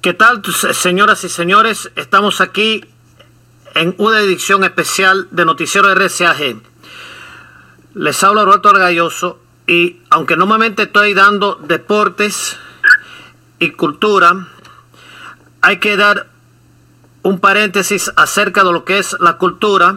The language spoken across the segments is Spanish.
¿Qué tal, señoras y señores? Estamos aquí en una edición especial de Noticiero RCAG. Les habla Roberto Argalloso y aunque normalmente estoy dando deportes y cultura, hay que dar un paréntesis acerca de lo que es la cultura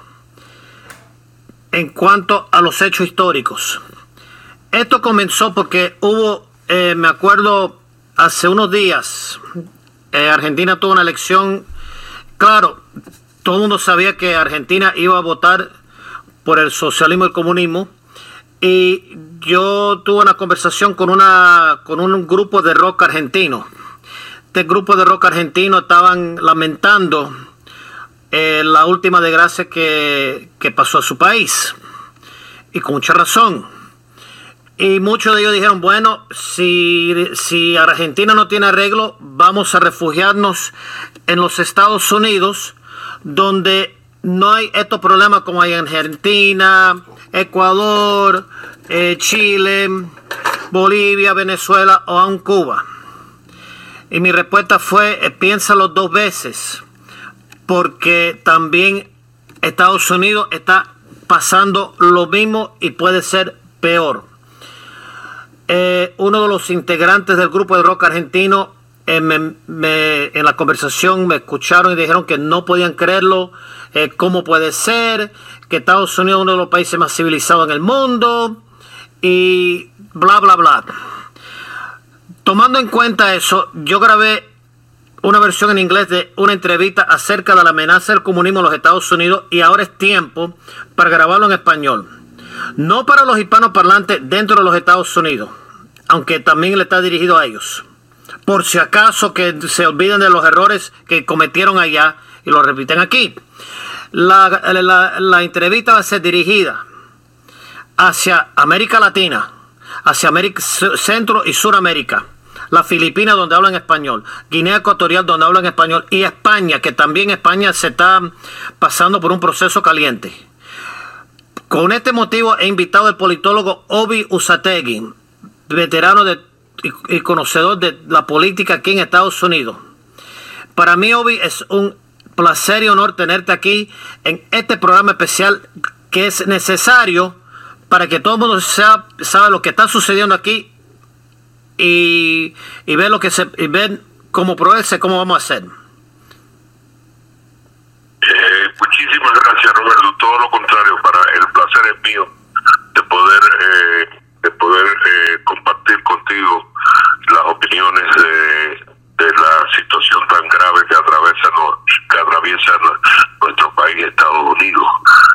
en cuanto a los hechos históricos. Esto comenzó porque hubo, me acuerdo, hace unos días, Argentina tuvo una elección. Claro, todo el mundo sabía que Argentina iba a votar por el socialismo y el comunismo. Y yo tuve una conversación con un grupo de rock argentino. Este grupo de rock argentino estaban lamentando la última desgracia que pasó a su país. Y con mucha razón. Y muchos de ellos dijeron, bueno, si Argentina no tiene arreglo, vamos a refugiarnos en los Estados Unidos, donde no hay estos problemas como hay en Argentina, Ecuador, Chile, Bolivia, Venezuela o aún Cuba. Y mi respuesta fue, piénsalo dos veces, porque también Estados Unidos está pasando lo mismo y puede ser peor. Uno de los integrantes del grupo de rock argentino en la conversación me escucharon y dijeron que no podían creerlo. ¿Cómo puede ser que Estados Unidos es uno de los países más civilizados en el mundo? Y bla, bla, bla. Tomando en cuenta eso, yo grabé una versión en inglés de una entrevista acerca de la amenaza del comunismo en los Estados Unidos y ahora es tiempo para grabarlo en español. No para los hispanoparlantes dentro de los Estados Unidos, aunque también le está dirigido a ellos. Por si acaso que se olviden de los errores que cometieron allá y lo repiten aquí. La entrevista va a ser dirigida hacia América Latina, hacia América Centro y Suramérica, las Filipinas donde hablan español, Guinea Ecuatorial donde hablan español y España, que también España se está pasando por un proceso caliente. Con este motivo he invitado al politólogo Obi Usategui, veterano y conocedor de la política aquí en Estados Unidos. Para mí, Obi, es un placer y honor tenerte aquí en este programa especial que es necesario para que todo el mundo sabe lo que está sucediendo aquí y ver cómo progrese, cómo vamos a hacer. Muchísimas gracias, Roberto. Todo lo contrario, el placer es mío de poder compartir contigo las opiniones de la situación tan grave que atraviesa nuestro país, Estados Unidos.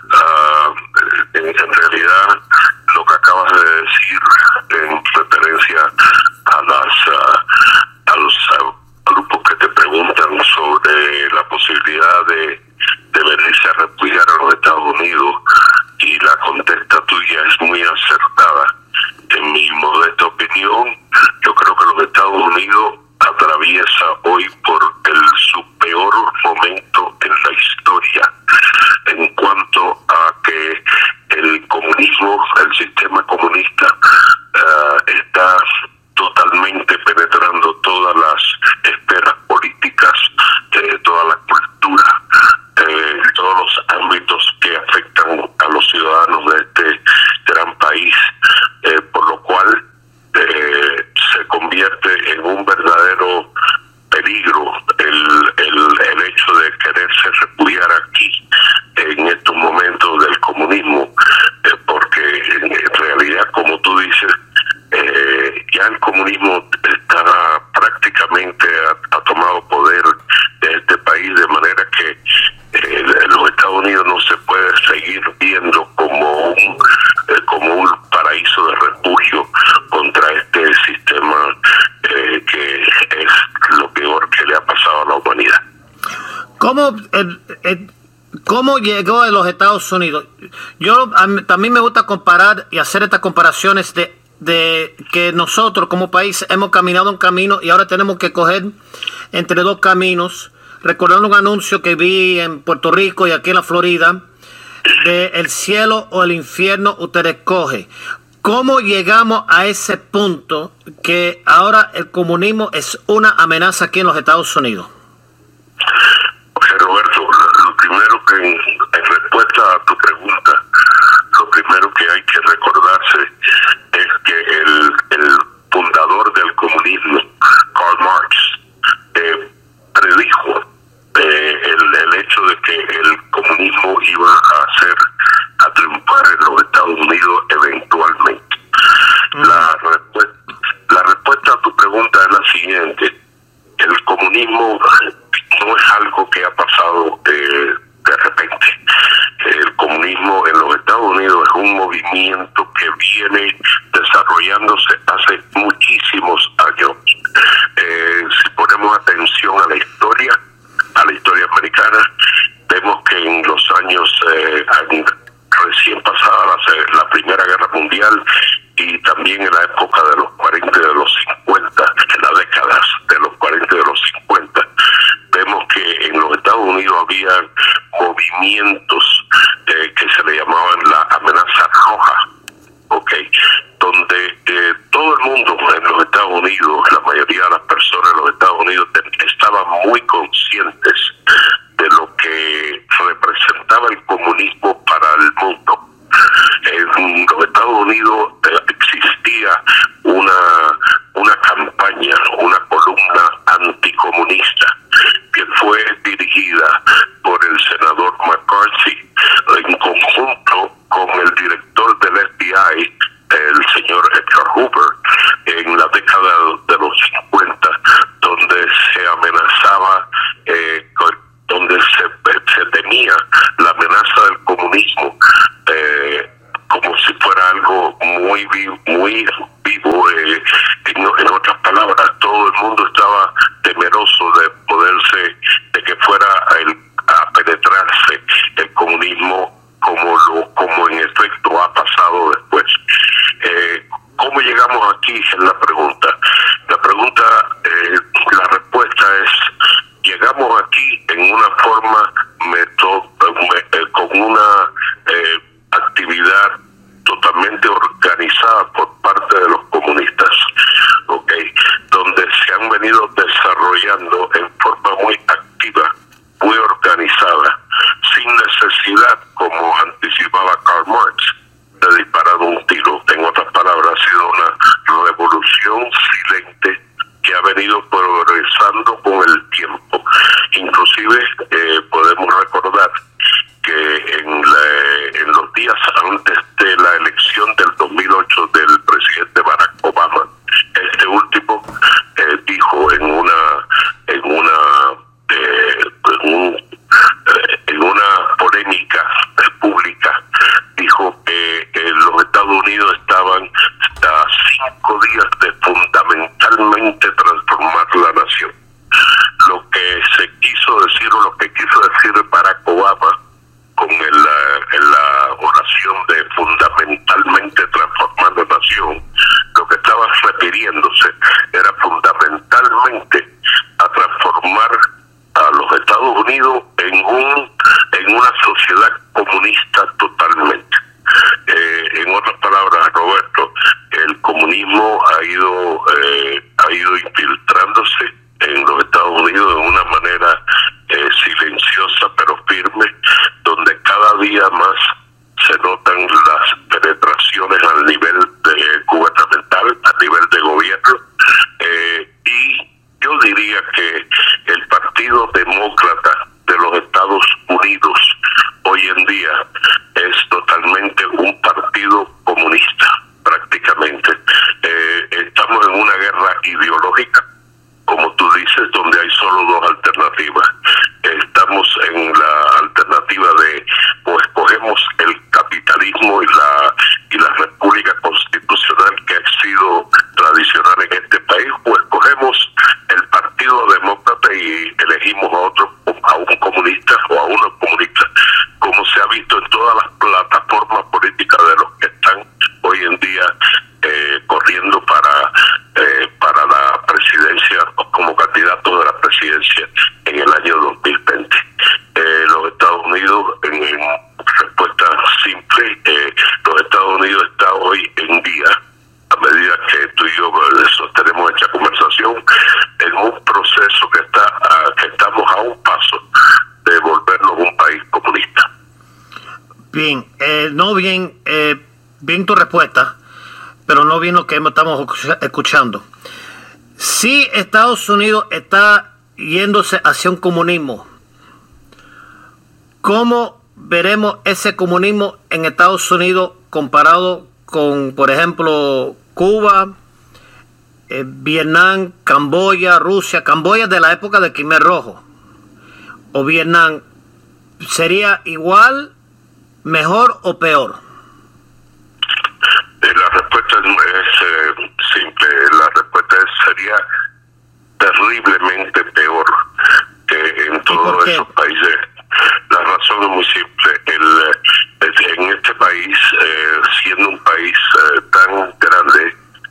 En realidad, lo que acabas de decir en referencia a los grupos que te preguntan sobre la posibilidad de venirse a refugiar a los Estados Unidos, y la contesta tuya es muy acertada. En mi modesta opinión, yo creo que los Estados Unidos atraviesa hoy por su peor momento en la historia, en cuanto a que el comunismo, el sistema comunista, está totalmente penetrando todas las esferas políticas, toda la cultura, todos los ámbitos que afectan a los ciudadanos de este gran país, por lo cual se convierte en un verdadero peligro el hecho de quererse refugiar aquí en estos momentos del comunismo, porque en realidad, como tú dices, ya el comunismo está prácticamente ha tomado poder de este país, de manera que los Estados Unidos no se puede seguir viendo como un paraíso de refugio contra este sistema que es lo peor que le ha pasado a la humanidad. ¿Cómo llegó a los Estados Unidos? También me gusta comparar y hacer estas comparaciones de que nosotros como país hemos caminado un camino y ahora tenemos que coger entre dos caminos, recordando un anuncio que vi en Puerto Rico y aquí en la Florida, de el cielo o el infierno usted escoge. ¿Cómo llegamos a ese punto que ahora el comunismo es una amenaza aquí en los Estados Unidos? Roberto, lo primero que en respuesta a tu pregunta, lo primero que hay que recordarse es que el fundador del comunismo, Karl Marx, predijo el hecho de que el comunismo iba a triunfar en los Estados Unidos eventualmente. La respuesta a tu pregunta es la siguiente: el comunismo no es algo que ha pasado de repente. El comunismo en los Estados Unidos es un movimiento que viene desarrollándose hace muchísimos años. Si ponemos atención a la historia americana, vemos que en los años recién pasada la Primera Guerra Mundial y también en la época de los 40 y de los 50, en las décadas de los 40 y de los 50, vemos que en los Estados Unidos había movimientos que se le llamaban la amenaza roja, donde todo el mundo en los Estados Unidos, la mayoría de las personas en los Estados Unidos estaban muy conscientes de lo que representaba el comunismo para el mundo. En los Estados Unidos existía una campaña, una columna anticomunista que fue dirigida por el senador McCarthy en conjunto con el director del FBI, el señor Edgar Hoover, en la década de los 50, donde se amenazaba, donde se temía la amenaza del comunismo como si fuera algo muy vivo. En otras palabras, todo el mundo estaba temeroso de que fuera a penetrarse el comunismo como en efecto ha pasado después. ¿Cómo llegamos aquí? Es la pregunta. La respuesta es: llegamos aquí en una forma con una actividad totalmente organizada por parte de los comunistas, donde se han venido desarrollando en forma muy activa, muy organizada, sin necesidad, como anticipaba Karl Marx, de disparar un tiro. En otras palabras, ha sido una revolución silente que ha venido progresando con el tiempo. Inclusive podemos recordar que en los días antes de la elección del 2008 del presidente Barack Obama, este último dijo en una polémica pública, dijo que los Estados Unidos estaban a 5 días de fundamentalmente transformar la nación. Lo que quiso decir Barack Obama con la oración de fundamentalmente transformar la nación, lo que estaba refiriéndose era fundamentalmente a transformar a los Estados Unidos en una sociedad comunista totalmente. En otras palabras, Roberto, el comunismo ha ido infiltrándose en los Estados Unidos de una manera silenciosa pero firme, donde cada día más se notan las penetraciones al nivel gubernamental, a nivel de gobierno, y yo diría que el Partido Demócrata de los Estados Unidos hoy en día es totalmente un partido comunista, prácticamente. Estamos en una guerra ideológica, como tú dices, donde hay solo dos alternativas. Estamos en la alternativa de o escogemos el capitalismo y la república constitucional que ha sido tradicional en este país, o escogemos el Partido Demócrata y elegimos a un comunista o a unos comunistas, como se ha visto en todas las plataformas políticas de los que están hoy en día corriendo para la presidencia o como candidatos de la presidencia en el año Bien, no bien, bien tu respuesta, pero no bien lo que estamos escuchando. Si Estados Unidos está yéndose hacia un comunismo, ¿cómo veremos ese comunismo en Estados Unidos comparado con, por ejemplo, Cuba, Vietnam, Camboya, Rusia? Camboya de la época del Khmer Rojo, o Vietnam, ¿sería igual, mejor o peor? La respuesta es simple. La respuesta sería terriblemente peor que en todos esos países. La razón es muy simple. En este país, siendo un país tan grande,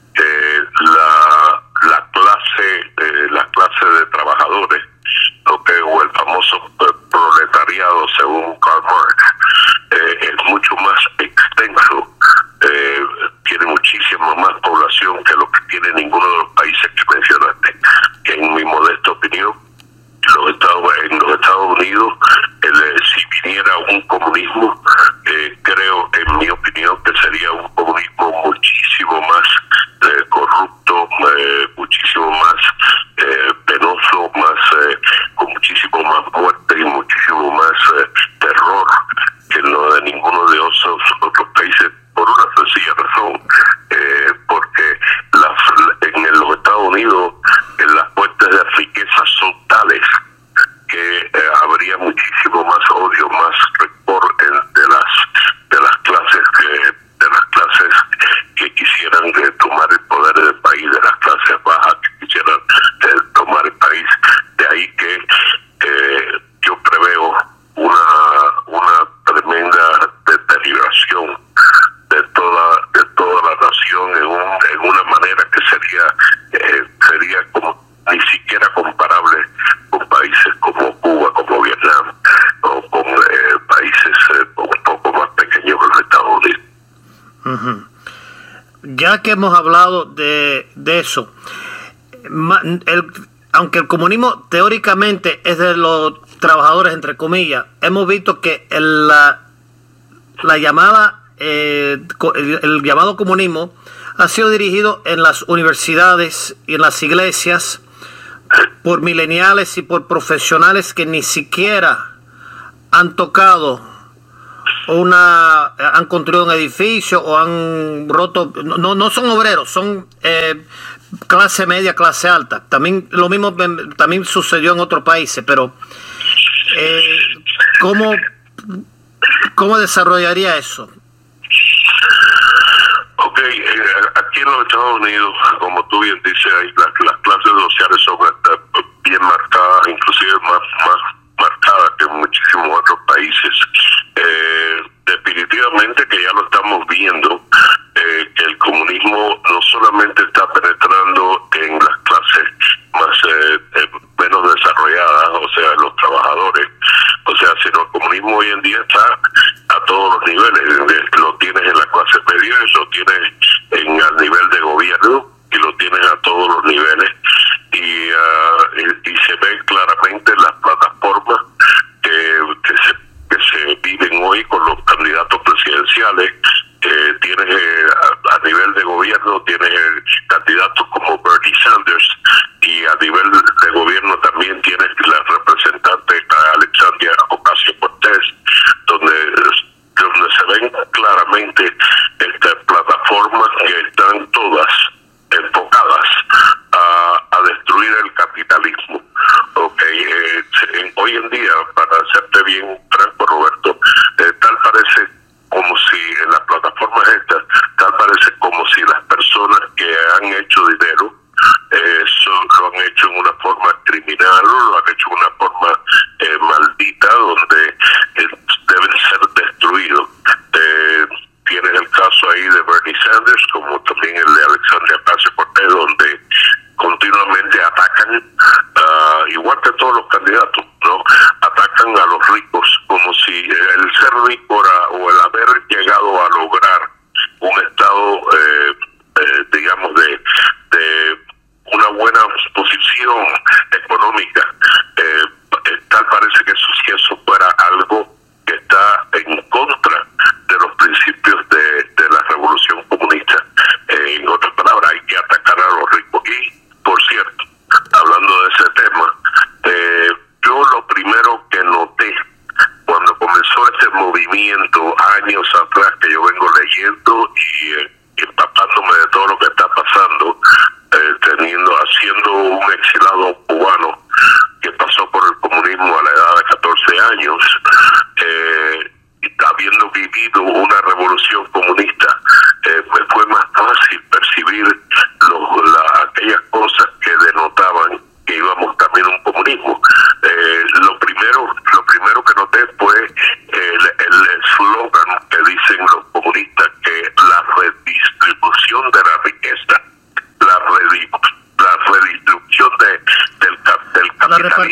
la clase de trabajadores, o el famoso proletariado, según Karl Marx, es mucho más extenso, tiene muchísima más población que lo que tiene ninguno de los países que mencionaste. En mi modesta opinión, en los Estados Unidos, si viniera un comunismo, creo, en mi opinión, que sería un comunismo muchísimo más corrupto, muchísimo más penoso, con muchísimo más muerte y muchísimo más terror que lo de ninguno de esos otros países, por una sencilla razón, porque en los Estados Unidos las fuentes de riqueza son tales que habría muchísimo más odio, más rencor de las clases que quisieran tomar el poder del país, de las clases bajas que quisieran tomar el país. De ahí que yo preveo una tremenda deterioración de toda la nación en una manera que sería como ni siquiera comparable con países como Cuba, como Vietnam, o con países un poco más pequeños que los Estados Unidos. Uh-huh. Ya que hemos hablado de eso, aunque el comunismo teóricamente es de los trabajadores, entre comillas, hemos visto que el llamado comunismo ha sido dirigido en las universidades y en las iglesias por mileniales y por profesionales que ni siquiera han tocado han construido un edificio o han roto, no son obreros, son clase media, clase alta. También lo mismo también sucedió en otros países, pero ¿cómo desarrollaría eso? Ok, aquí en los Estados Unidos, como tú bien dices, las clases sociales son bien marcadas, inclusive más marcadas que en muchísimos otros países. Definitivamente que ya lo estamos viendo, que el comunismo no solamente está penetrando en las clases menos desarrolladas, o sea, los trabajadores, o sea, sino el comunismo hoy en día está a todos los niveles. Lo tienes en la clase media, lo tienes al nivel de gobierno y lo tienes a todos los niveles, y se ve claramente en las plataformas que se viven hoy con los candidatos presidenciales. Tienes a nivel de gobierno, tienes candidatos como Bernie Sanders, y a nivel de gobierno también tienes la representante Alexandria Ocasio-Cortez, donde se ven claramente estas plataformas que están todas enfocadas a destruir el capitalismo. Hoy en día, para serte bien franco, Roberto, tal parece como si en las plataformas estas, como si las personas que han hecho dinero lo han hecho en una forma criminal, lo han hecho en una forma maldita, donde deben ser destruidos. Tienes el caso ahí de Bernie Sanders, como también el de Alexandria Ocasio-Cortez, donde continuamente atacan, igual que todos los candidatos, ¿no? Atacan a los ricos, como si el ser rico o el haber llegado a lograr un estado, digamos, de una buena posición económica, tal parece que eso fuera algo que está en contra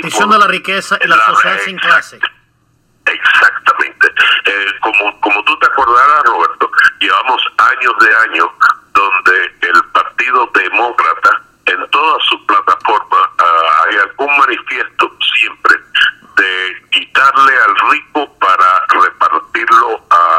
repartición de la riqueza y la sociedad sin clase. Exactamente. Como tú te acordarás, Roberto, llevamos años de años donde el Partido Demócrata, en todas sus plataformas, hay algún manifiesto siempre de quitarle al rico para repartirlo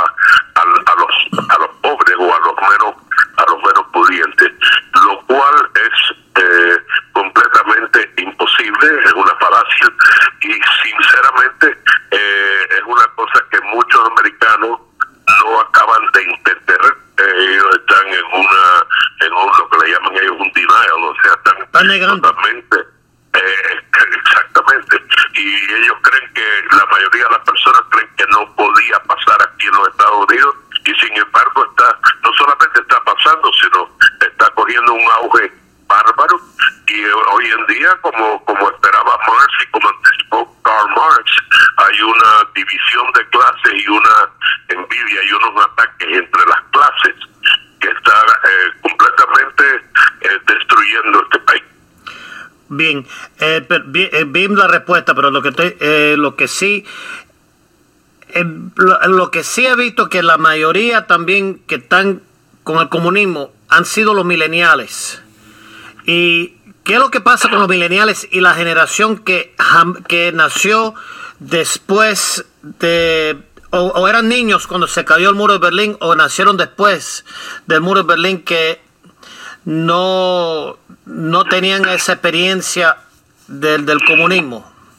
a los pobres o a los menos pudientes, lo cual es completamente imposible, es una falacia, y sinceramente es una cosa que muchos americanos no acaban de entender. Ellos están en lo que le llaman ellos un denial, o sea, están negando totalmente, exactamente, y ellos creen que la mayoría de las personas creen que no podía pasar aquí en los Estados Unidos, y sin embargo no solamente está pasando, sino está cogiendo un auge bárbaro, y hoy en día, como esperaba Marx y como anticipó Karl Marx, hay una división de clases y una envidia y unos ataques entre las clases que está completamente destruyendo este país. Bien, bien la respuesta, pero lo que sí he visto que la mayoría también que están con el comunismo han sido los millennials. ¿Y qué es lo que pasa con los millennials y la generación que nació después de, o eran niños cuando se cayó el muro de Berlín, o nacieron después del muro de Berlín, que no tenían esa experiencia del comunismo?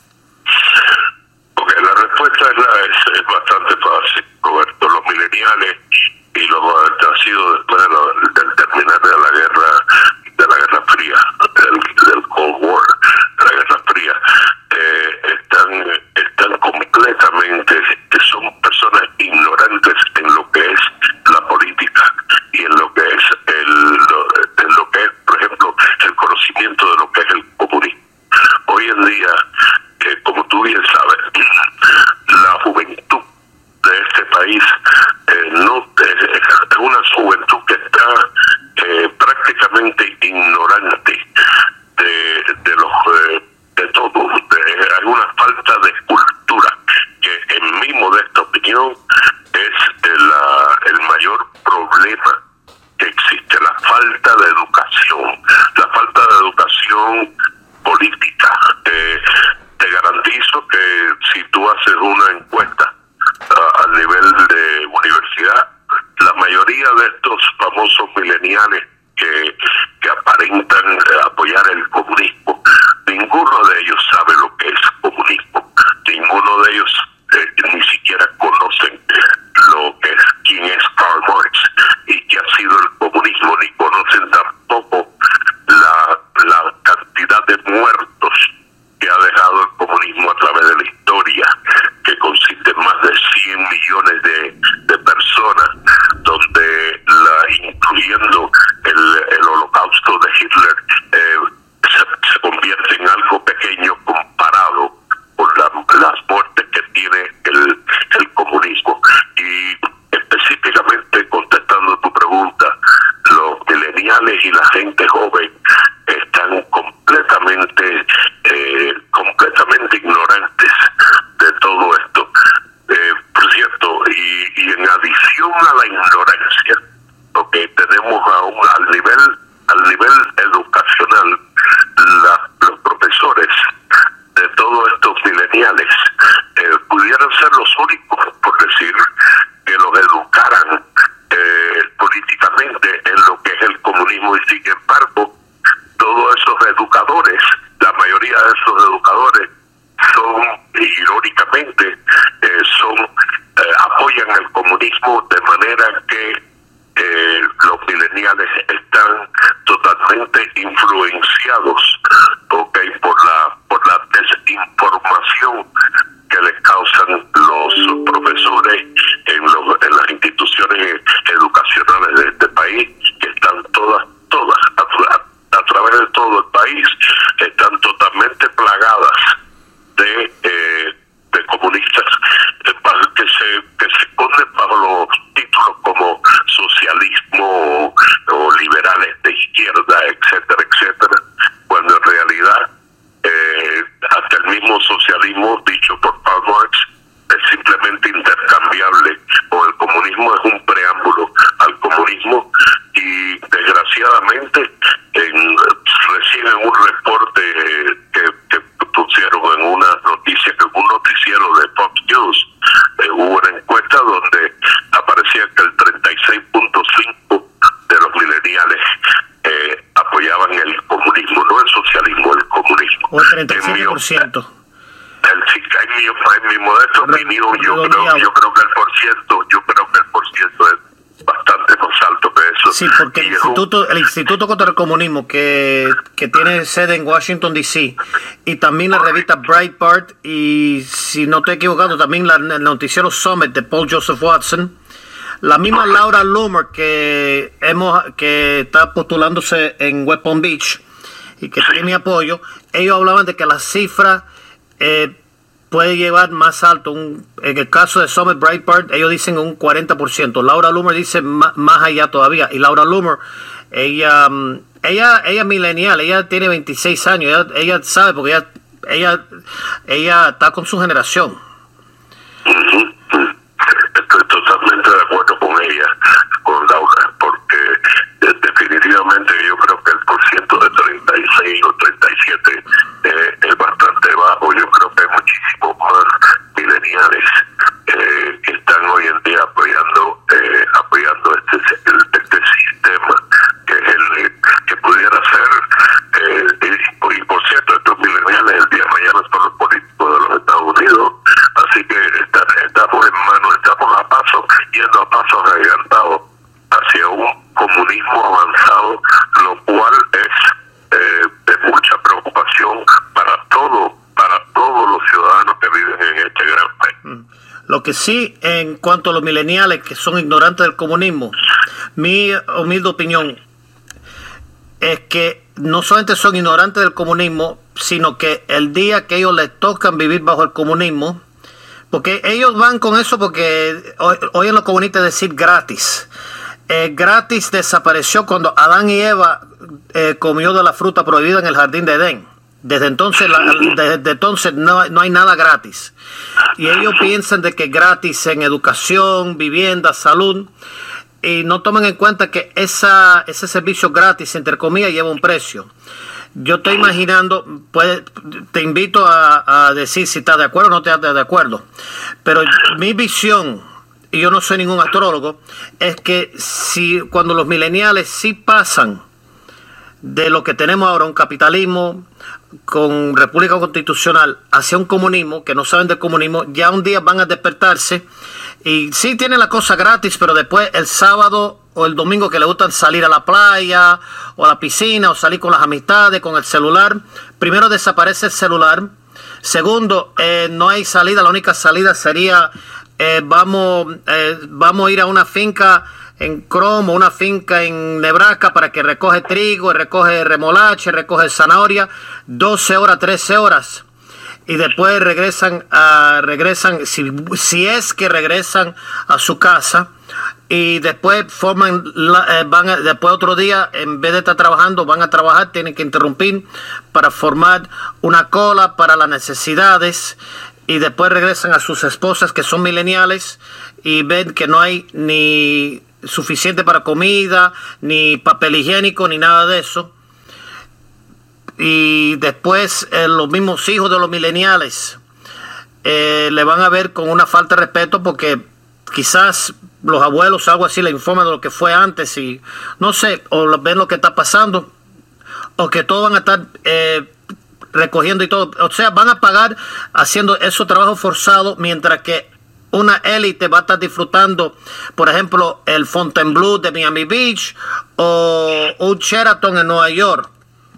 Ok, la respuesta es bastante fácil, Roberto. Los millennials y los nacidos después del terminar de la Guerra Fría, del Cold War, de la Guerra Fría, están completamente, son personas ignorantes en lo que es la política y en lo que es por ejemplo, el conocimiento de lo que es el comunismo. Hoy en día, como tú bien sabes, la juventud de este país es una juventud que está prácticamente ignorante de todo. Hay una falta de cultura que, en mi modesta opinión, es el mayor problema que existe, la falta de educación política. Te garantizo que si tú haces una encuesta a nivel de universidad, la mayoría de estos famosos millennials que aparentan apoyar el comunismo, ninguno de ellos sabe lo que es comunismo, ninguno de ellos ni siquiera conocen quién es Karl Marx y qué ha sido el comunismo, ni conocen tampoco la cantidad de muertos que ha dejado el comunismo a través de la historia, que consiste en más de 100 millones de personas, donde incluyendo el holocausto de Hitler, se convierte en algo pequeño comparado con las muertes que tiene el comunismo. Y específicamente, contestando tu pregunta, los millennials y la gente joven están completamente ignorantes de todo esto. Por cierto, y en adición a la ignorancia, lo que tenemos aún al nivel educacional, los profesores de todos estos millennials pudieran ser los únicos, por decir, que los educaran políticamente en lo que es el comunismo, y sin embargo, todos esos educadores, la mayoría de esos educadores son, irónicamente, apoyan el comunismo, de manera que los millennials están totalmente influenciados, okay, por la desinformación que les causan los profesores en las instituciones educacionales de este país, que están todas a través de todo el país, están totalmente plagadas de comunistas que se esconden bajo los títulos como socialismo o liberales de izquierda, etcétera, etcétera, cuando últimamente reciben un reporte que pusieron en una noticia, que un noticiero de Fox News, hubo una encuesta donde aparecía que el 36.5% de los millennials apoyaban el comunismo, no el socialismo, el comunismo. O el 37%. En mi modesta opinión, yo creo que el porciento es bastante más alto que eso. Sí, porque el Instituto contra el Comunismo, que tiene sede en Washington, D.C., y también la revista Breitbart, y si no estoy equivocado, también el noticiero Summit de Paul Joseph Watson, la misma Laura Loomer, que está postulándose en West Palm Beach, y que tiene mi apoyo, ellos hablaban de que la cifra puede llevar más alto. En el caso de Summit Breitbart, ellos dicen un 40%. Laura Loomer dice más allá todavía. Y Laura Loomer, ella es millennial, ella tiene 26 años, ella sabe porque ella está con su generación. Estoy totalmente de acuerdo con ella, con Laura, porque definitivamente yo creo que el porciento de 36 o 37 es bastante bajo. Yo creo que hay muchísimos más millennials que están hoy en día apoyando este sistema, que es el que pudiera ser, y por cierto, estos millennials el día de mañana son los políticos de los Estados Unidos, así que estamos yendo a pasos agigantados hacia un comunismo avanzado, lo cual es de mucha preocupación para todos los ciudadanos que viven en este gran país. Lo que sí, en cuanto a los millennials que son ignorantes del comunismo, mi humilde opinión es que no solamente son ignorantes del comunismo, sino que el día que ellos les tocan vivir bajo el comunismo, porque ellos van con eso porque oyen los comunistas decir gratis. Gratis desapareció cuando Adán y Eva comió de la fruta prohibida en el jardín de Edén. Desde entonces no hay nada gratis. Y ellos piensan de que gratis en educación, vivienda, salud, y no toman en cuenta que ese servicio gratis, entre comillas, lleva un precio. Yo estoy imaginando, te invito a decir si estás de acuerdo o no estás de acuerdo, pero mi visión, y yo no soy ningún astrólogo, es que cuando los millennials sí pasan de lo que tenemos ahora, un capitalismo con república constitucional, hacia un comunismo, que no saben del comunismo, ya un día van a despertarse y sí tienen la cosa gratis, pero después el sábado o el domingo que le gustan salir a la playa o a la piscina o salir con las amistades, con el celular, primero desaparece el celular. Segundo, no hay salida, la única salida sería vamos a ir a una finca en Cromo, una finca en Nebraska para que recoge trigo, recoge remolacha, recoge zanahoria, 12 horas, 13 horas. Y después regresan, si es que regresan a su casa, y después después otro día, en vez de estar trabajando, van a trabajar, tienen que interrumpir para formar una cola para las necesidades, y después regresan a sus esposas que son millennials y ven que no hay ni suficiente para comida, ni papel higiénico, ni nada de eso. Y después los mismos hijos de los millennials le van a ver con una falta de respeto porque quizás los abuelos o algo así le informan de lo que fue antes y no sé, o ven lo que está pasando, o que todos van a estar recogiendo y todo, o sea, van a pagar haciendo esos trabajos forzados, mientras que una élite va a estar disfrutando, por ejemplo, el Fontainebleau de Miami Beach o un Sheraton en Nueva York.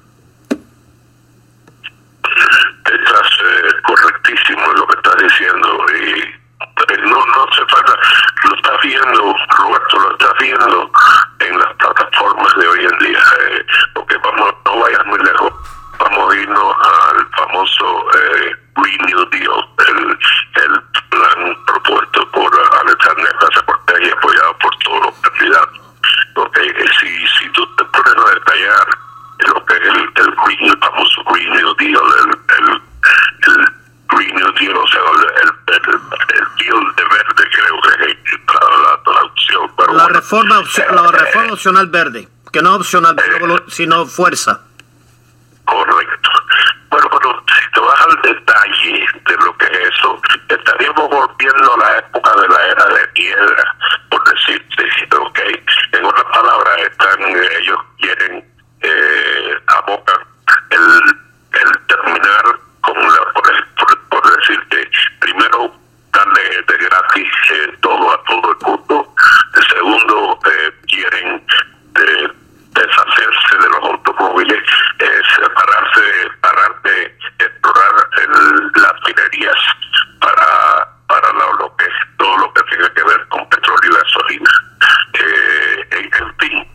Estás correctísimo en lo que estás diciendo y no se falta, lo estás viendo, Roberto, lo estás viendo en las plataformas de hoy en día, porque no vayas muy lejos, vamos a irnos al famoso Green New Deal, el plan propuesto por Alexander Ocasio-Cortez y apoyado por todos los candidatos. Porque si tú te pones a detallar lo que es el famoso Green New Deal, el Green New Deal, o sea, el deal de verde, creo que es la traducción. Pero la reforma opcional verde, que no es opcional, sino fuerza. Correcto. Bueno, pero si te vas al detalle de lo que es eso, estaríamos volviendo a la época de la era de piedra, por decirte, ¿ok? En otras palabras, ellos quieren, abocan el terminar con por decirte, primero darle de gratis todo a todo el mundo. Segundo, quieren deshacerse de los automóviles, parar de explorar las minerías para lo que todo lo que tenga que ver con petróleo y gasolina. En fin,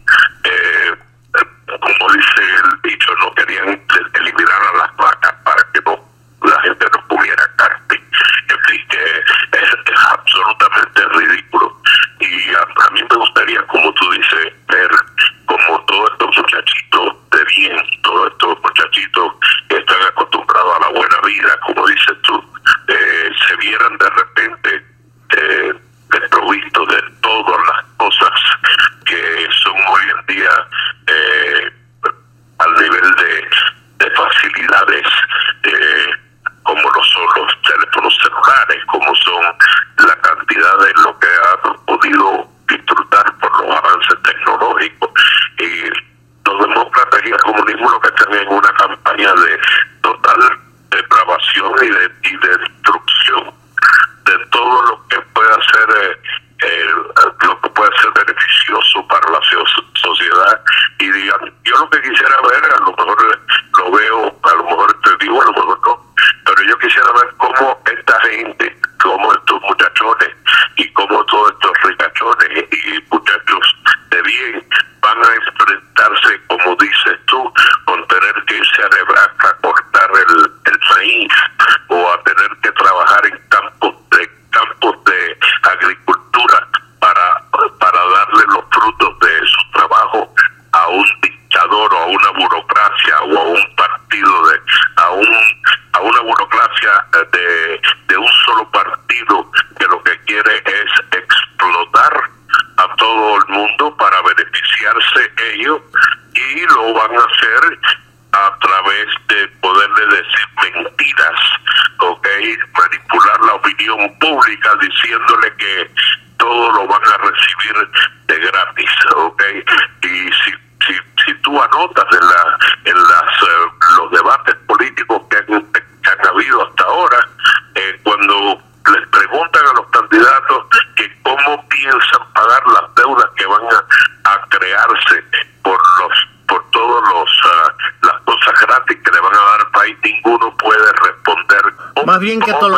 como dice el dicho, no querían eliminar a las vacas para que la gente no comiera carne. En fin, es absolutamente ridículo. Y a mí me gustaría, como tú dices, ver como todos estos muchachitos de bien, todos estos muchachitos que están acostumbrados a la buena vida, como dices tú, se vieran de repente desprovistos de todas las cosas que son hoy en día al nivel de facilidades, como lo son los teléfonos celulares, como son la cantidad de lo que han podido disfrutar por los avances tecnológicos. Y los demócratas y el comunismo lo que están en una campaña de total depravación y de destrucción de todo lo que pueda ser beneficioso para la sociedad. Y digan, yo lo que quisiera ver, a lo mejor lo veo, a lo mejor te digo, a lo mejor no, pero yo quisiera ver cómo esta gente, cómo estos muchachones y cómo todos estos ricachones y muchachos de bien van a enfrentarse, como dices tú, con tener que irse a Nebraska a cortar el maíz, o a tener que trabajar en campos de agricultura para darle los frutos de su trabajo a un dictador o a una burocracia o a un partido a una burocracia de un solo partido que lo que quiere es explotar a todo el mundo para beneficiarse ellos, y lo van a hacer a través de poderle decir mentiras, ¿ok? Manipular la opinión pública diciéndole que todo lo van a recibir de gratis, ¿ok? Y si tú anotas en los debates políticos que han habido hasta ahora, cuando les preguntan a los candidatos que cómo piensan pagar las deudas que van a crearse por todos las cosas gratis que le van a dar al país, ninguno puede responder. Más bien que lo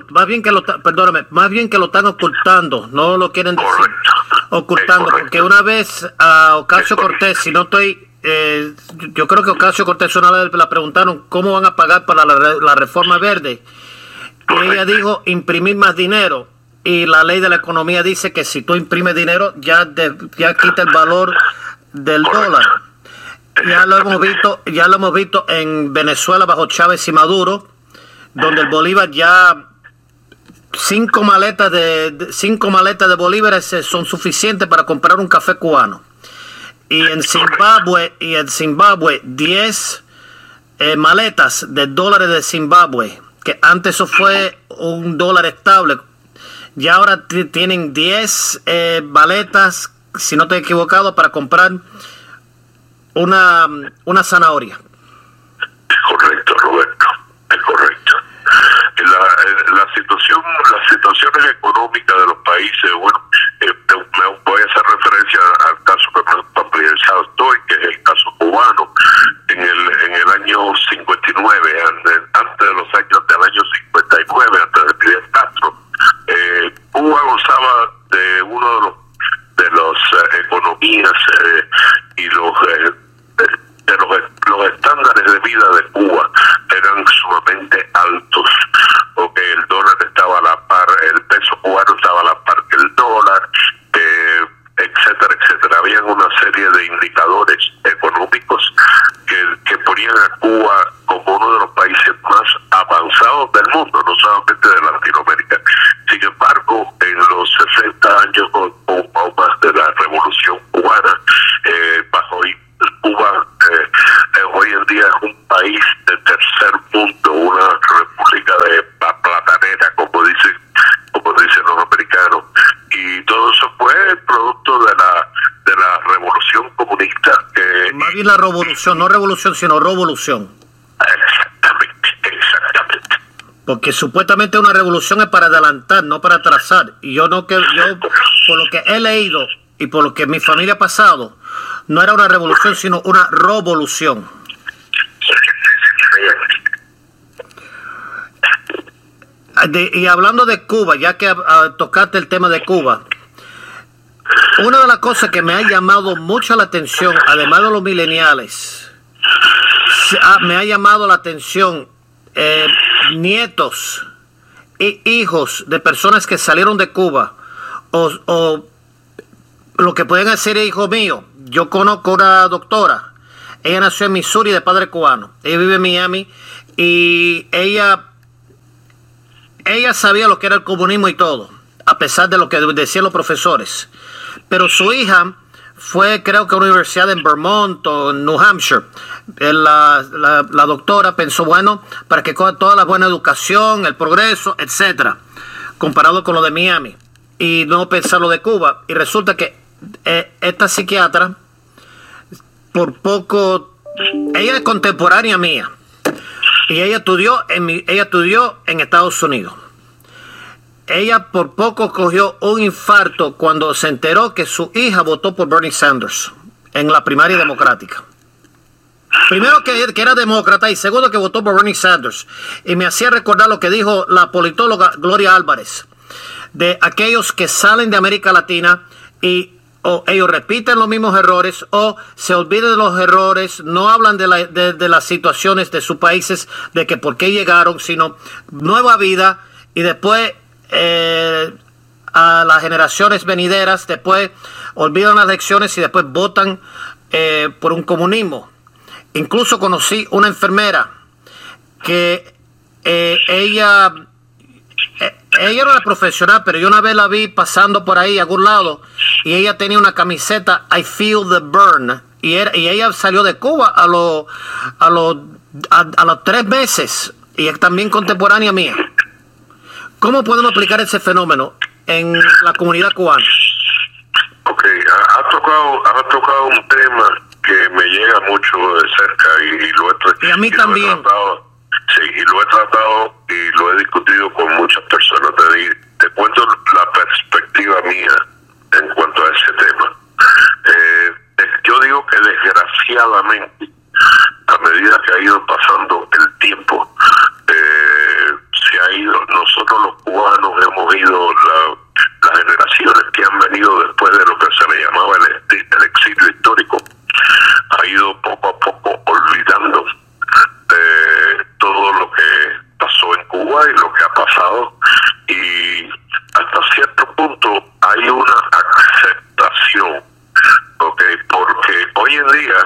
están ocultando, no lo quieren decir. Correcto. Ocultando, porque una vez a Ocasio-Cortez, si no estoy, yo creo que Ocasio-Cortez una vez la preguntaron cómo van a pagar para la reforma verde, y ella dijo imprimir más dinero, y la ley de la economía dice que si tú imprimes dinero ya quita el valor del dólar. Ya lo hemos visto en Venezuela bajo Chávez y Maduro, donde el bolívar ya 5 maletas de bolívares son suficientes para comprar un café cubano. Y en Zimbabue 10 maletas de dólares de Zimbabue, que antes eso fue un dólar estable, ya ahora tienen 10 maletas, si no estoy equivocado, para comprar una zanahoria. Es correcto, Roberto, es correcto. Las situaciones económicas de los países, bueno, voy a hacer referencia al caso que familiarizado estoy, que es el caso cubano. En el año 59, antes de los años del año 59, antes de Fidel Castro, Cuba gozaba de uno de los economías y los estándares de vida de Cuba eran sumamente altos, porque el dólar estaba a la par, el peso cubano estaba a la par que el dólar, etcétera, etcétera. Habían una serie de indicadores económicos que ponían a Cuba como uno de los países más avanzados del mundo, no solamente de Latinoamérica. Sin embargo, en los 60 años o más de la Revolución Cubana, bajo decir la revolución, no revolución, sino revolución. Exactamente. Porque supuestamente una revolución es para adelantar, no para atrasar. Y yo por lo que he leído y por lo que mi familia ha pasado, no era una revolución, sino una revolución. Y hablando de Cuba, ya que tocaste el tema de Cuba, una de las cosas que me ha llamado mucho la atención, además de los millennials, me ha llamado la atención nietos e hijos de personas que salieron de Cuba, o lo que pueden ser hijos míos. Yo conozco una doctora, ella nació en Missouri de padre cubano, ella vive en Miami, y ella sabía lo que era el comunismo y todo, a pesar de lo que decían los profesores. Pero su hija fue, creo que a una universidad en Vermont o en New Hampshire. La doctora pensó, bueno, para que coja toda la buena educación, el progreso, etcétera, comparado con lo de Miami, y no pensar lo de Cuba. Y resulta que esta psiquiatra, por poco, ella es contemporánea mía, y ella estudió en Estados Unidos. Ella por poco cogió un infarto cuando se enteró que su hija votó por Bernie Sanders en la primaria democrática. Primero que era demócrata, y segundo que votó por Bernie Sanders. Y me hacía recordar lo que dijo la politóloga Gloria Álvarez, de aquellos que salen de América Latina y o ellos repiten los mismos errores o se olvidan de los errores, no hablan de las situaciones de sus países, de que por qué llegaron, sino nueva vida, y después a las generaciones venideras, después olvidan las lecciones y después votan por un comunismo. Incluso conocí una enfermera que ella era una profesional, pero yo una vez la vi pasando por ahí a algún lado y ella tenía una camiseta I Feel the Burn, y ella salió de Cuba a los 3 meses, y es también contemporánea mía. ¿Cómo podemos aplicar ese fenómeno en la comunidad cubana? Ok, has tocado un tema que me llega mucho de cerca y lo he, y a mí también. Sí, y lo he tratado y lo he discutido con muchas personas. Te cuento la perspectiva mía en cuanto a ese tema. Yo digo que desgraciadamente, a medida que ha ido pasando el tiempo, se ha ido, nosotros los cubanos hemos ido, las generaciones que han venido después de lo que se le llamaba el exilio histórico, ha ido poco a poco olvidando todo lo que pasó en Cuba y lo que ha pasado, y hasta cierto punto hay una aceptación, okay, porque hoy en día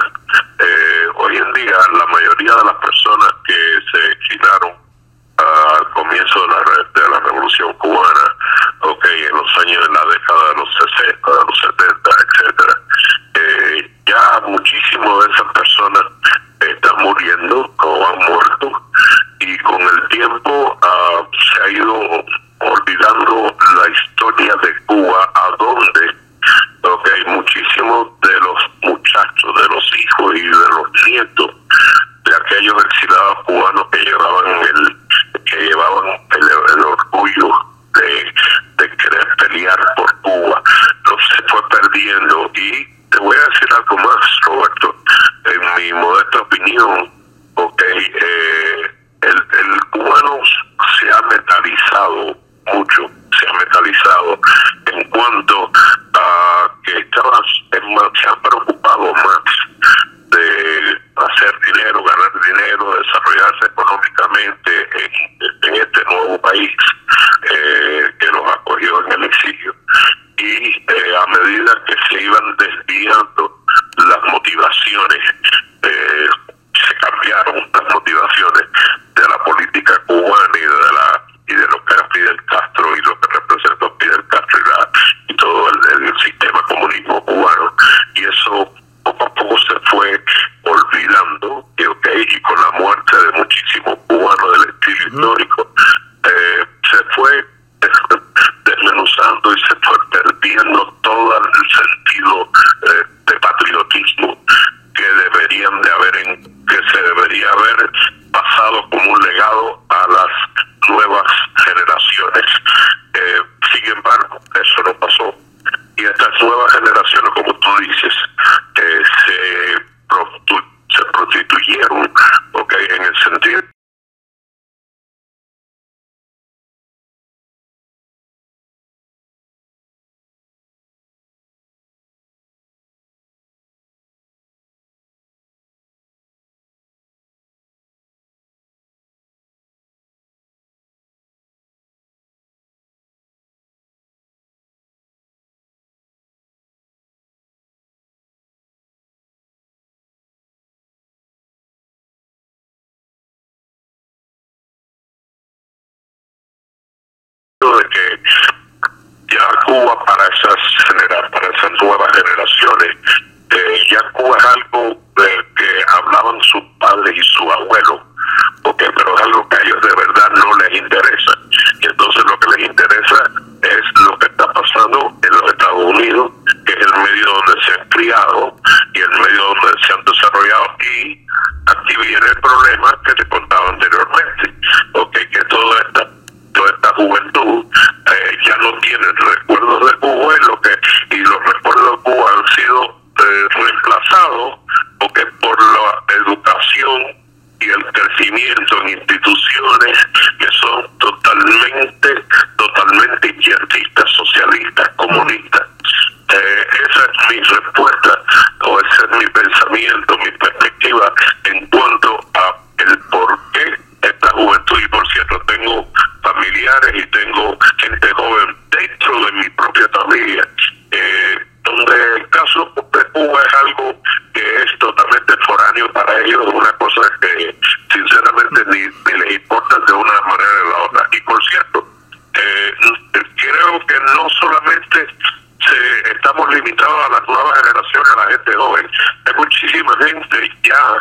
la mayoría de las personas que se exilaron al comienzo de la revolución cubana, okay, en los años de la década de los 60, de los 70, etcétera, ya muchísimas de esas personas están muriendo o han muerto, y con el tiempo se ha ido olvidando la historia de Cuba, a donde muchísimos de los muchachos, de los hijos y de los nietos de aquellos exilados cubanos que llevaban el orgullo de querer pelear por Cuba, se fue perdiendo. Y te voy a decir algo más, Roberto, en mi modesta opinión, el cubano se ha metalizado mucho, en cuanto a que se han preocupado más de hacer dinero, ganar dinero, desarrollarse económicamente en este nuevo país que los acogió en el exilio, y a medida que se iban desviando las motivaciones, se cambiaron las motivaciones de la política cubana y de lo que era Fidel Castro y lo que representó Fidel Castro y todo el sistema comunismo cubano, y eso poco a poco se fue olvidando, y con la muerte de muchísimos cubanos del exilio histórico, se fue desmenuzando y se fue perdiendo todo el sentido de patriotismo que debería hicieron, okay, en el sentido de que ya Cuba para esas nuevas generaciones, ya Cuba es algo que hablaban sus padres y sus abuelos, okay, pero es algo que a ellos de verdad no les interesa. Y entonces lo que les interesa es lo que está pasando en los Estados Unidos, que es el medio donde se han criado y el medio donde se han desarrollado. Y aquí viene el problema que te contaba anteriormente, okay, que toda esta juventud ya no tiene recuerdos de Cuba y los recuerdos de Cuba han sido reemplazados porque por la educación y el crecimiento en instituciones que son totalmente izquierdistas, socialistas, comunistas. Esa es mi respuesta, o ese es mi pensamiento, mi perspectiva en cuanto a el por qué esta juventud. Y por cierto, tengo familiares y tengo gente joven dentro de mi propia familia, donde el caso de Cuba es algo que es totalmente foráneo para ellos, una cosa que sinceramente ni les importa de una manera o de la otra. Y por cierto, creo que no solamente estamos limitados a las nuevas generaciones, a la gente joven, hay muchísima gente ya,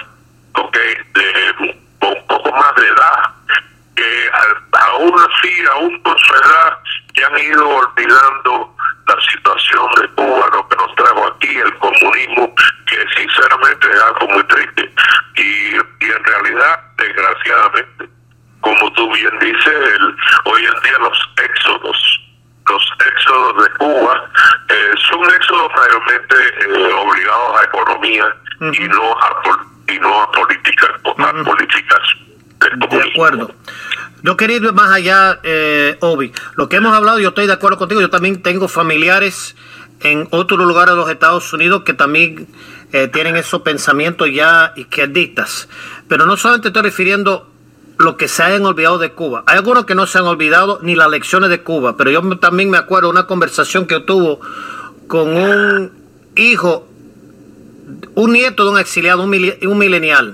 con un poco más de edad, que aún así, aún por su edad, ya han ido olvidando la situación de Cuba, lo que nos trajo aquí, el comunismo, que sinceramente es algo muy triste. Y en realidad, desgraciadamente, como tú bien dices, hoy en día los éxodos de Cuba son éxodos mayormente obligados a economía y no a políticas del comunismo. De acuerdo. Yo quería ir más allá, Obi. Lo que hemos hablado, yo estoy de acuerdo contigo. Yo también tengo familiares en otros lugares de los Estados Unidos que también tienen esos pensamientos ya izquierdistas. Pero no solamente estoy refiriendo lo que se hayan olvidado de Cuba. Hay algunos que no se han olvidado ni las lecciones de Cuba, pero yo también me acuerdo de una conversación que yo tuve con un nieto de un exiliado, un millennial,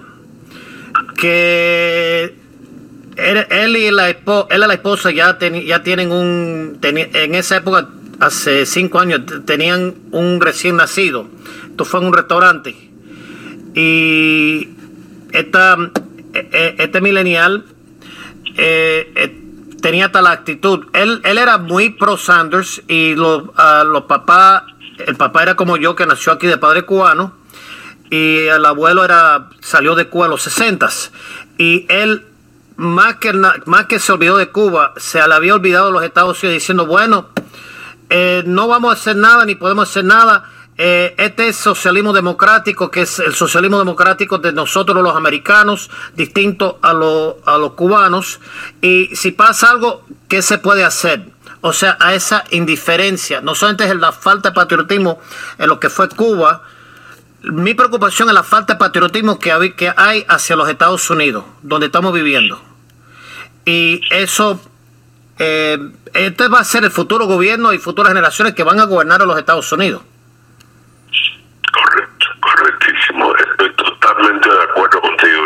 que él y la esposa ya tienen en esa época, hace 5 años, tenían un recién nacido. Esto fue en un restaurante. Y este millennial tenía tal actitud. Él era muy pro Sanders y el papá era como yo, que nació aquí de padre cubano, y el abuelo salió de Cuba en los 60s. Y él, más que se olvidó de Cuba, se le había olvidado de los Estados Unidos, diciendo, bueno, no vamos a hacer nada, ni podemos hacer nada. Este es socialismo democrático, que es el socialismo democrático de nosotros los americanos, distinto a los cubanos. Y si pasa algo, ¿qué se puede hacer? O sea, a esa indiferencia, no solamente es la falta de patriotismo en lo que fue Cuba. Mi preocupación es la falta de patriotismo que hay hacia los Estados Unidos, donde estamos viviendo. Y eso, este va a ser el futuro gobierno y futuras generaciones que van a gobernar a los Estados Unidos. Correctísimo. Estoy totalmente de acuerdo contigo.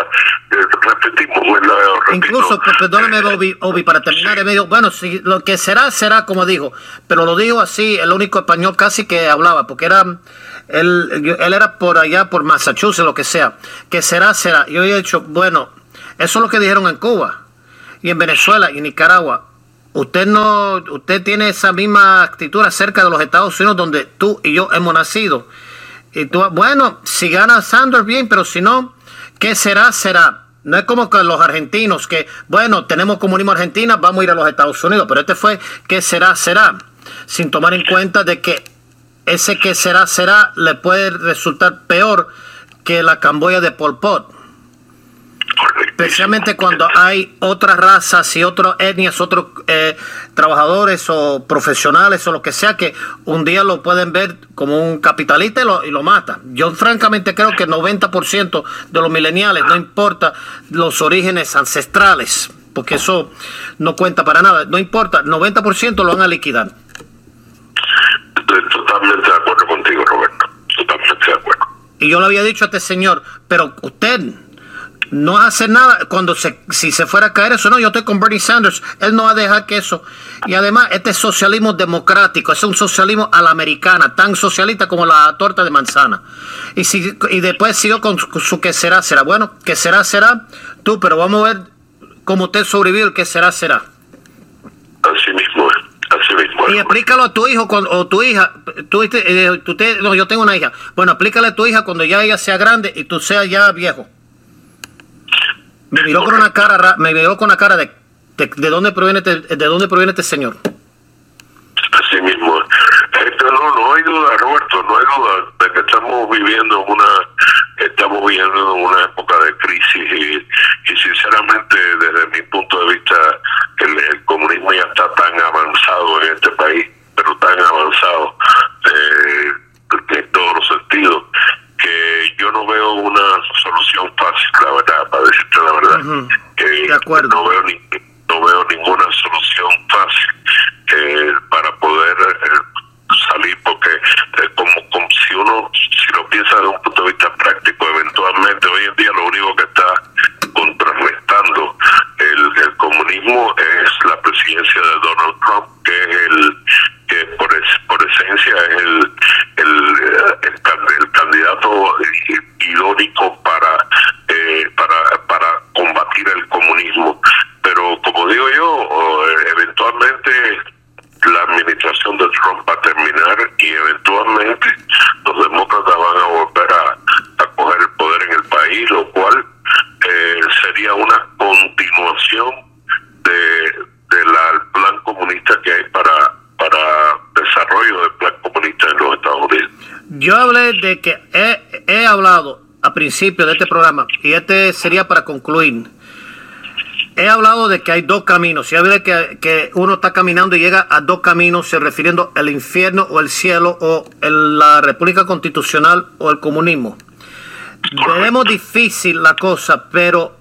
Incluso, perdóname, Obi, para terminar, bueno, si lo que será, como dijo, pero lo dijo así, el único español casi que hablaba, porque él era por allá, por Massachusetts, lo que sea. Que será. Yo he dicho, bueno, eso es lo que dijeron en Cuba y en Venezuela y en Nicaragua. Usted tiene esa misma actitud acerca de los Estados Unidos, donde tú y yo hemos nacido. Y tú, bueno, si gana Sanders, bien, pero si no, ¿qué será? No es como que los argentinos, que, bueno, tenemos comunismo Argentina, vamos a ir a los Estados Unidos. Pero fue, ¿qué será? Sin tomar en cuenta de que ese que será, le puede resultar peor que la Camboya de Pol Pot. especialmente cuando hay otras razas y otras etnias, otros trabajadores o profesionales o lo que sea, que un día lo pueden ver como un capitalista y lo mata. Yo francamente creo que el 90% de los millennials, no importa los orígenes ancestrales, porque eso no cuenta para nada, no importa, el 90% lo van a liquidar. Estoy totalmente de acuerdo contigo, Roberto, totalmente de acuerdo. Y yo le había dicho a este señor, pero usted no hace nada si se fuera a caer eso. No, yo estoy con Bernie Sanders, él no va a dejar que eso. Y además, este es socialismo democrático, es un socialismo a la americana, tan socialista como la torta de manzana. Y después siguió con su que será. Bueno, que será tú, pero vamos a ver cómo usted sobrevive, el que será. Así mismo es. Y explícalo a tu hijo o tu hija. No, yo tengo una hija. Bueno, explícale a tu hija cuando ya ella sea grande y tú seas ya viejo. Me miró con una cara de dónde proviene este señor. Así mismo. No hay duda, Roberto, no hay duda de que estamos viviendo una época de crisis y sinceramente desde mi punto de vista el comunismo ya está tan avanzado en este país, pero tan avanzado en todos los sentidos, que yo no veo una solución fácil, la verdad, para decirte la verdad. Uh-huh. De acuerdo. No veo ninguna solución fácil para poder salir, porque si lo piensa desde un punto de vista práctico, eventualmente hoy en día lo único que está contrarrestando el comunismo es la presidencia de Donald Trump, que por esencia es el candidato idónico para combatir el comunismo. Pero como digo yo, eventualmente la administración de Trump va a terminar y eventualmente los demócratas van a volver a coger el poder en el país, lo cual sería una continuación del plan comunista que hay para desarrollo del plan comunista en los Estados Unidos. Yo hablé de que he hablado a principio de este programa, y este sería para concluir. He hablado de que hay dos caminos. Y hablé que uno está caminando y llega a dos caminos, se refiriendo al infierno o el cielo, o la República Constitucional o el comunismo. Veremos difícil la cosa, pero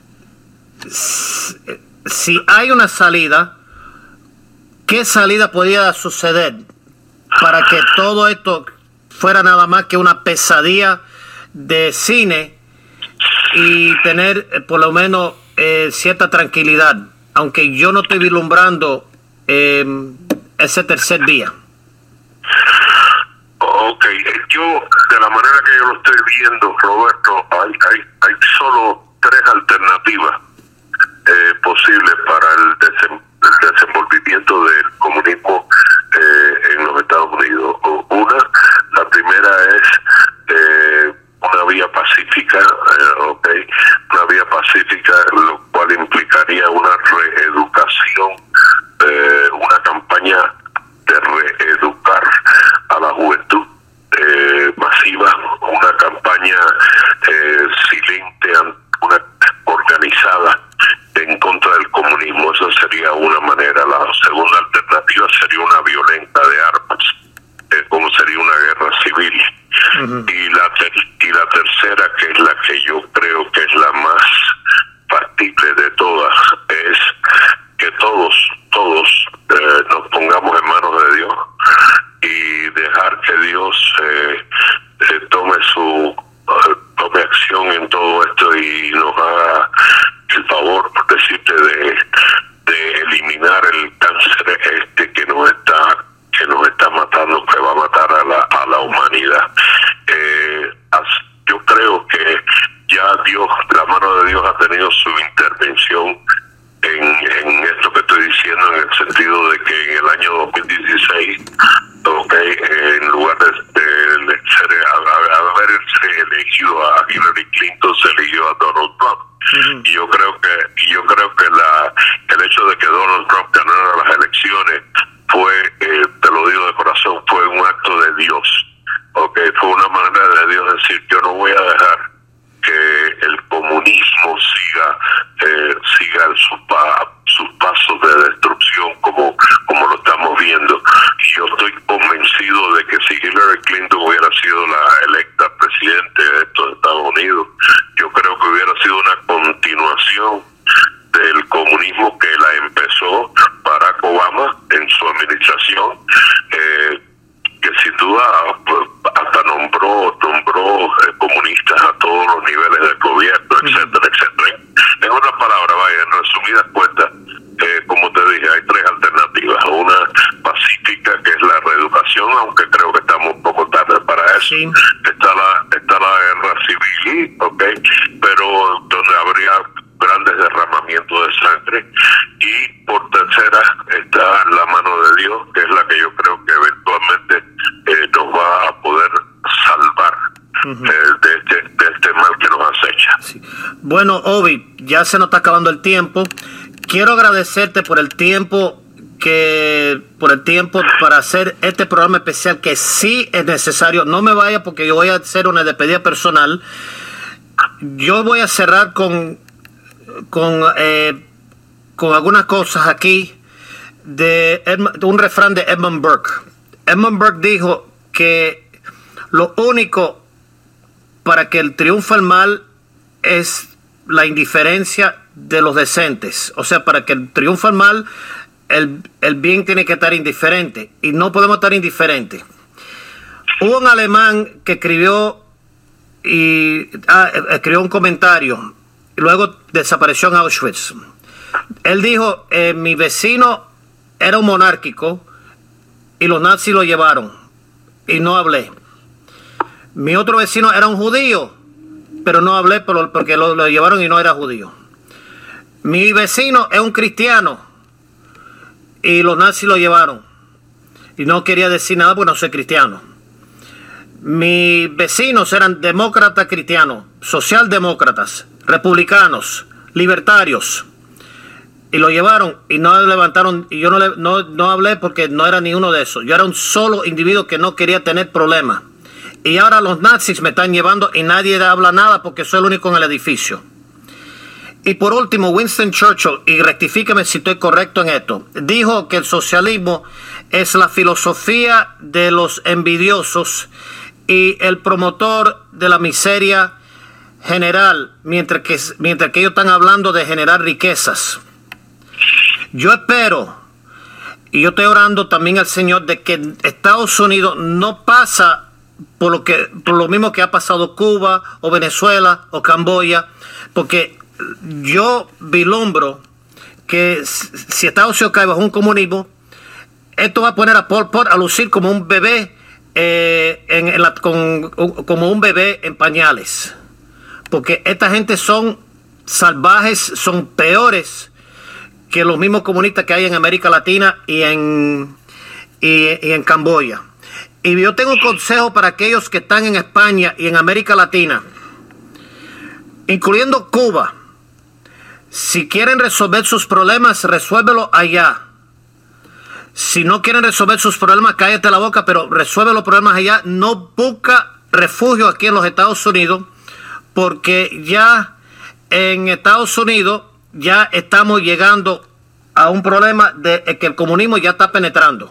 si hay una salida, ¿qué salida podría suceder para que todo esto fuera nada más que una pesadilla de cine y tener por lo menos cierta tranquilidad, aunque yo no estoy vislumbrando ese tercer día? Ok, yo de la manera que yo lo estoy viendo, Roberto, hay solo tres alternativas posibles para el desenvolvimiento del comunismo en los Estados Unidos. La primera es una vía pacífica, una vía pacífica, lo cual implicaría una reeducación, una campaña de reeducar a la juventud masiva, una campaña silente, una organizada en contra del comunismo. Esa sería una manera. La segunda alternativa sería una violenta de armas, como sería una guerra civil. Uh-huh. Y la tercera, que es la que yo creo que es la más factible de todas, es que todos nos pongamos en manos de Dios y dejar que Dios tome acción en todo esto y nos haga el favor, por decirte, de eliminar el cáncer que nos está matando, que va a matar a la humanidad. Yo creo que ya la mano de Dios ha tenido su intervención en esto que estoy diciendo, en el sentido de que en el año 2016, en lugar de haberse elegido a Hillary Clinton, se eligió a Donald Trump. Uh-huh. Y yo creo que el hecho de que Donald Trump ganara las elecciones fue, te lo digo de corazón, fue un acto de Dios. Fue una manera de Dios decir: yo no voy a dejar que el comunismo siga sido una continuación del comunismo que la empezó Barack Obama en su administración, que sin duda hasta nombró comunistas a todos los niveles del gobierno, etcétera, etcétera. En otras palabras, vaya, en resumidas cuentas, como te dije, hay tres alternativas. Una pacífica, que es la reeducación, aunque creo que estamos un poco tarde para eso. Sí. Está la guerra civil, ¿okay? Pero donde habría grandes derramamientos de sangre. Y por tercera está la mano de Dios, que es la que yo creo que eventualmente nos va a poder salvar de este mal que nos acecha. Sí. Bueno, Obi, ya se nos está acabando el tiempo. Quiero agradecerte por el tiempo para hacer este programa especial, que sí es necesario. No me vaya, porque yo voy a hacer una despedida personal. Yo voy a cerrar con algunas cosas aquí de un refrán de Edmund Burke. Edmund Burke dijo que lo único para que triunfe el mal es la indiferencia de los decentes. O sea, para que triunfe el mal, el bien tiene que estar indiferente, y no podemos estar indiferentes. Hubo un alemán que escribió un comentario y luego desapareció en Auschwitz. Él dijo: mi vecino era un monárquico y los nazis lo llevaron y no hablé. Mi otro vecino era un judío, pero no hablé porque lo llevaron y no era judío. Mi vecino es un cristiano y los nazis lo llevaron y no quería decir nada porque no soy cristiano. Mis vecinos eran demócratas cristianos, socialdemócratas, republicanos, libertarios, y lo llevaron y no levantaron, y yo no hablé porque no era ni uno de esos. Yo era un solo individuo que no quería tener problemas. Y ahora los nazis me están llevando y nadie habla nada porque soy el único en el edificio. Y por último, Winston Churchill, y rectifíqueme si estoy correcto en esto, dijo que el socialismo es la filosofía de los envidiosos y el promotor de la miseria general, mientras que ellos están hablando de generar riquezas. Yo espero, y yo estoy orando también al Señor, de que Estados Unidos no pasa por lo mismo que ha pasado Cuba o Venezuela o Camboya, porque yo vislumbro que si Estados Unidos cae bajo un comunismo, esto va a poner a Pol Pot a lucir como un bebé como un bebé en pañales, porque esta gente son salvajes, son peores que los mismos comunistas que hay en América Latina y en Camboya. Y yo tengo un consejo para aquellos que están en España y en América Latina, incluyendo Cuba. Si quieren resolver sus problemas, resuélvelo allá. Si no quieren resolver sus problemas, cállate la boca, pero resuelve los problemas allá. No busca refugio aquí en los Estados Unidos, porque ya en Estados Unidos ya estamos llegando a un problema de que el comunismo ya está penetrando.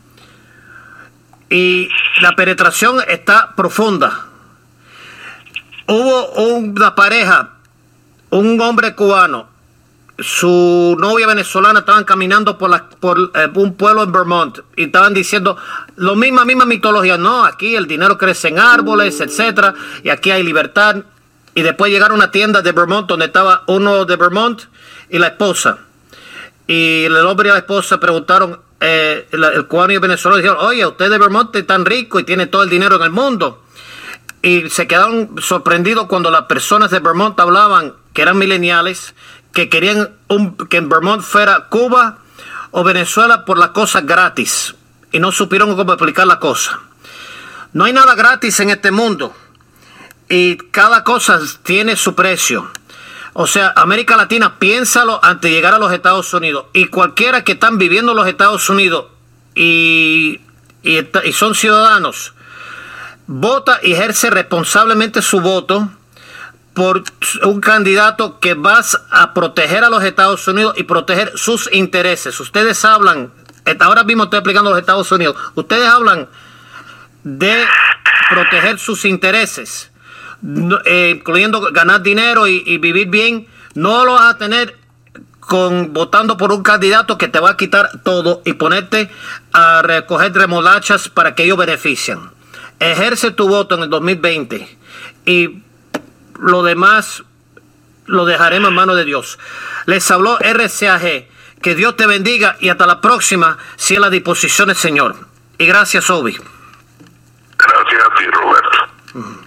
Y la penetración está profunda. Hubo una pareja, un hombre cubano, su novia venezolana, estaban caminando por un pueblo en Vermont y estaban diciendo la misma mitología. No, aquí el dinero crece en árboles, etcétera, y aquí hay libertad. Y después llegaron a una tienda de Vermont donde estaba uno de Vermont y la esposa. Y el hombre y la esposa preguntaron, el cubano y el venezolano dijeron: oye, usted de Vermont es tan rico y tiene todo el dinero en el mundo. Y se quedaron sorprendidos cuando las personas de Vermont hablaban, que eran millennials, que querían que en Vermont fuera Cuba o Venezuela por las cosas gratis. Y no supieron cómo explicar la cosa. No hay nada gratis en este mundo. Y cada cosa tiene su precio. O sea, América Latina, piénsalo antes de llegar a los Estados Unidos. Y cualquiera que están viviendo en los Estados Unidos y son ciudadanos, vota y ejerce responsablemente su voto por un candidato que va a proteger a los Estados Unidos y proteger sus intereses. Ustedes hablan, ahora mismo estoy explicando a los Estados Unidos, ustedes hablan de proteger sus intereses. incluyendo ganar dinero y vivir bien, no lo vas a tener votando por un candidato que te va a quitar todo y ponerte a recoger remolachas para que ellos beneficien. Ejerce tu voto en el 2020 y lo demás lo dejaremos en manos de Dios. Les habló RCAG. Que Dios te bendiga y hasta la próxima, si es la disposición del Señor. Y gracias, Obi. Gracias a ti, Roberto.